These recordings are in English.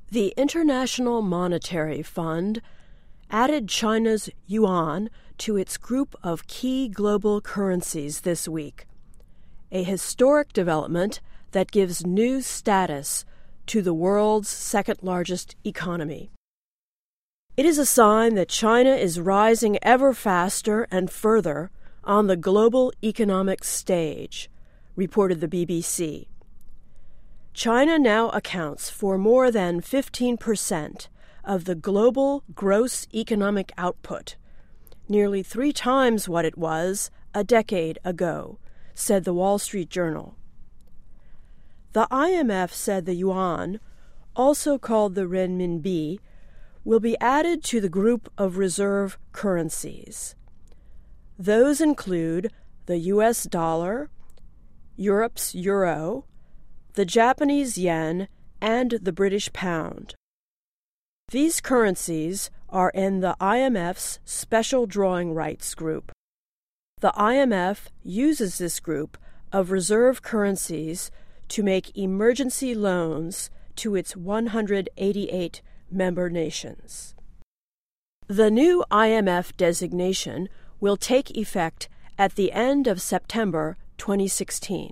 The International Monetary Fund added China's yuan to its group of key global currencies this week, a historic development that gives new status to the world's second-largest economy. It is a sign that China is rising ever faster and further on the global economic stage, reported the BBC. China now accounts for more than 15% of the global gross economic output, nearly 3 times what it was a decade ago, said the Wall Street Journal. The IMF said the yuan, also called the renminbi, will be added to the group of reserve currencies. Those include the US dollar, Europe's euro, the Japanese yen, and the British pound. These currencies are in the IMF's Special Drawing Rights Group. The IMF uses this group of reserve currencies to make emergency loans to its 188 member nations. The new IMF designation will take effect at the end of September 2016.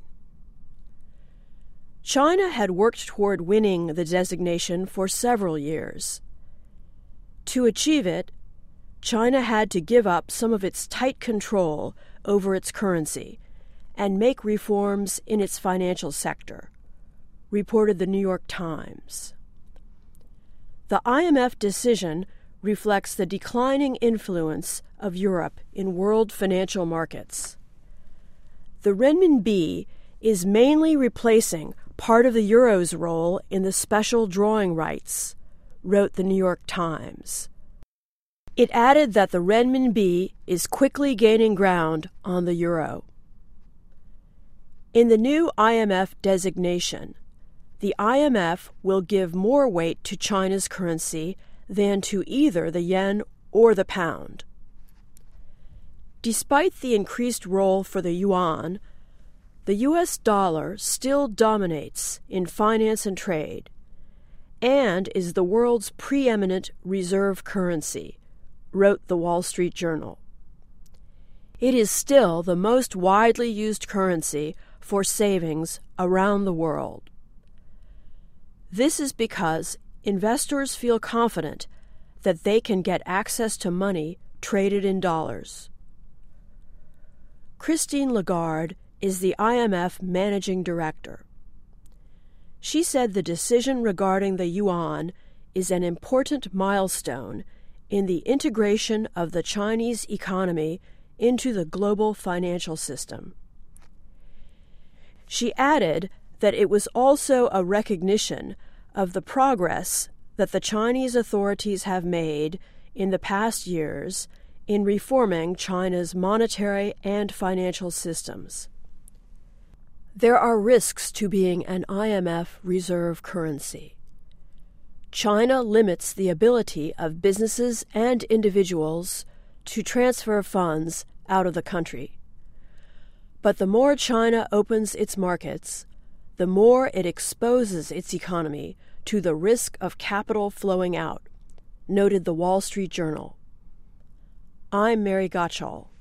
China had worked toward winning the designation for several years. To achieve it, China had to give up some of its tight control over its currency and make reforms in its financial sector, reported the New York Times. The IMF decision reflects the declining influence of Europe in world financial markets. The renminbi is mainly replacing part of the euro's role in the special drawing rights, wrote the New York Times. It added that the renminbi is quickly gaining ground on the euro. In the new IMF designation, the IMF will give more weight to China's currency than to either the yen or the pound. Despite the increased role for the yuan, the US dollar still dominates in finance and trade and is the world's preeminent reserve currency, wrote the Wall Street Journal. It is still the most widely used currency for savings around the world. This is because investors feel confident that they can get access to money traded in dollars. Christine Lagarde is the IMF managing director. She said the decision regarding the yuan is an important milestone in the integration of the Chinese economy into the global financial system. She added that it was also a recognition of the progress that the Chinese authorities have made in the past years in reforming China's monetary and financial systems. There are risks to being an IMF reserve currency. China limits the ability of businesses and individuals to transfer funds out of the country. But the more China opens its markets, the more it exposes its economy to the risk of capital flowing out, noted the Wall Street Journal. I'm Mary Gottschall.